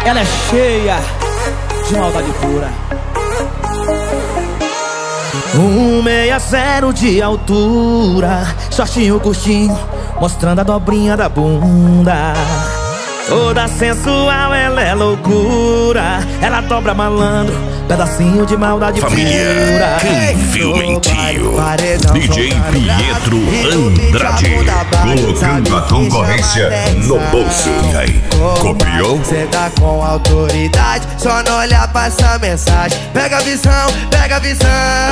Ela é cheia de maldade pura. 1,60 de altura, shortinho curtinho, mostrando a dobrinha da bunda. Toda sensual, ela é loucura. Ela dobra malandro, pedacinho de maldade família, quem filmentinho. DJ Pietro Andrade, colocando a concorrência no bolso. E aí, copiou? Cê tá com autoridade, só não olhar pra essa mensagem. Pega a visão, pega a visão.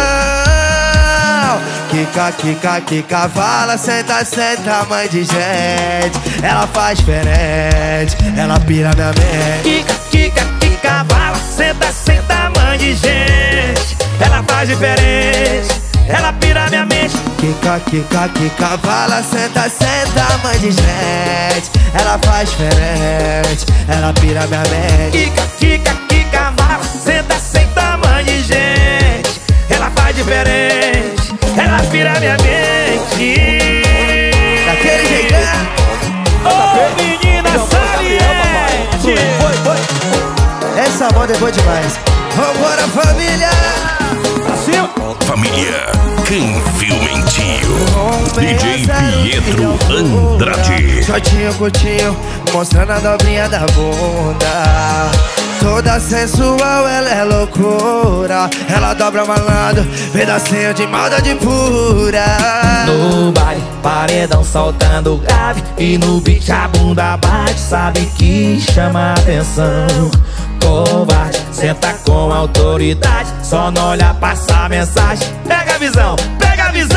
Kika, kika, kika, fala, senta, senta, mãe de gente. Ela faz diferente, ela pira minha mente. Kika, kika, kika, fala, senta, senta, mãe de gente. Ela faz diferente, ela pira minha mente. Kika, kika, kika, fala, senta, senta, mãe de gente. Ela faz diferente, ela pira minha mente. Kika, kika, kika, fala, senta, senta, mãe de gente. Ela faz diferente, ela pira minha mente. Daquele jeitão. Ô, menina saliente. Essa moda é boa demais. Vambora, família. Assim. Família, quem filmentinho. DJ Pietro Andrade. Shortinho curtinho, mostrando a dobrinha da bunda. Toda sensual, ela é loucura. Ela dobra malandro, pedacinho de maldade pura. No baile, paredão soltando grave, e no beat a bunda bate, sabe que chama atenção. Covarde, senta com autoridade, só não olha, passa a mensagem. Pega a visão, pega a visão.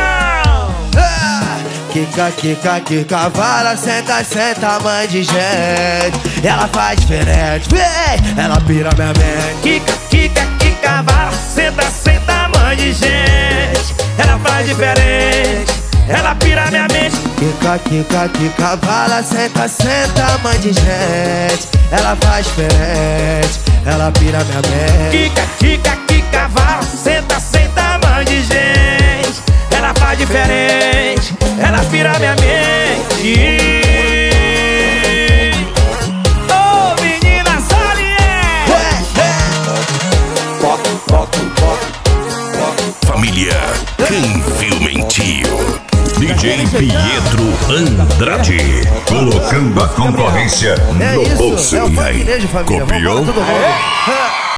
Kika, kika, kika, fala, senta, senta, mãe de gente. Ela faz diferente, vem, ela pira minha mente. Kika, kika, kika, fala, senta, senta, mãe de gente. Ela faz diferente, ela pira minha mente. Kika, kika, kika, fala, senta, senta, mãe de gente. Ela faz diferente, ela pira minha mente. Kika, kika, kika, fala, senta, senta, mãe de gente. Ela faz diferente, ela pira minha mente. Ô, menina saliente. Família, quem filmentinho. DJ Pietro Andrade, colocando a concorrência no bolso. É o E aí, família, família. copiou? Vamos todo mundo.